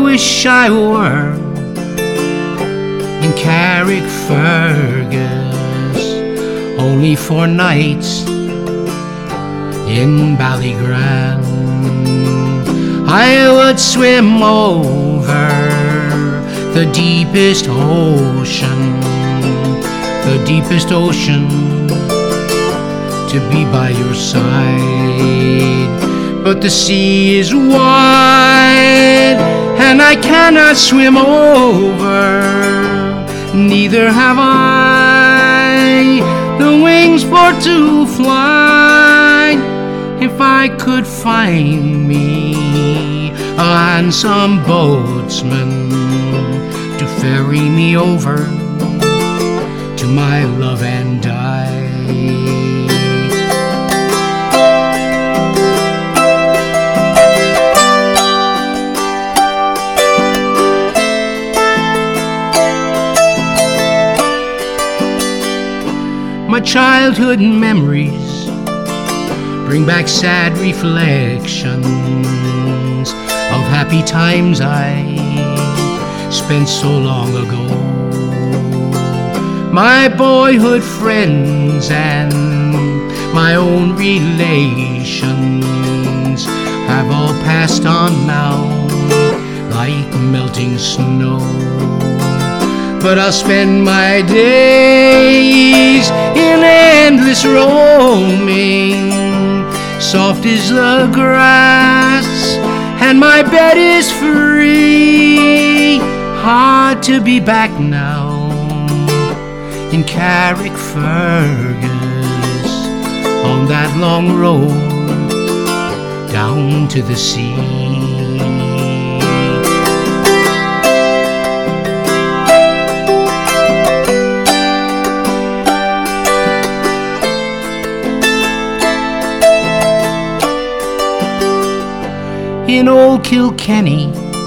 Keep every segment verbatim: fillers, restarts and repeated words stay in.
wish I were in Carrickfergus, only four nights in Ballygrand. I would swim over the deepest ocean, the deepest ocean, to be by your side. But the sea is wide, and I cannot swim over, neither have I the wings for to fly. If I could find me a handsome boatsman to ferry me over to my love and die. My childhood memories bring back sad reflections of happy times I spent so long ago. My boyhood friends and my own relations have all passed on now like melting snow. But I'll spend my days in endless roaming. Soft is the grass and my bed is free. Hard to be back now in Carrickfergus, on that long road down to the sea. In old Kilkenny,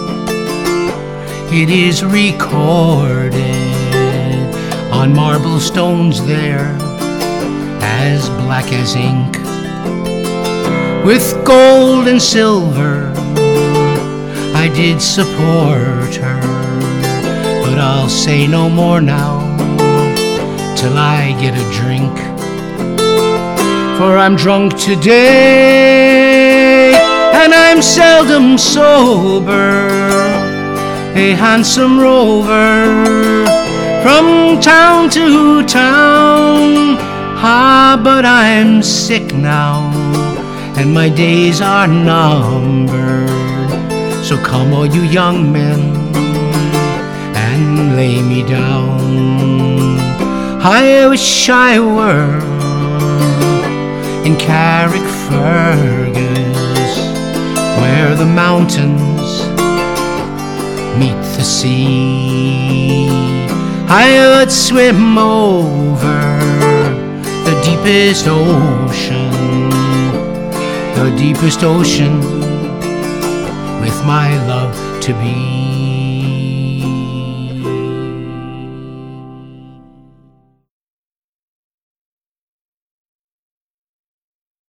it is recorded on marble stones there, as black as ink, with gold and silver I did support her. But I'll say no more now till I get a drink, for I'm drunk today and I'm seldom sober, a handsome rover from town to town. Ah, but I'm sick now and my days are numbered. So come all you young men and lay me down. I wish I were in Carrickfergus, where the mountains meet the sea. I would swim over the deepest ocean, the deepest ocean, with my love to be.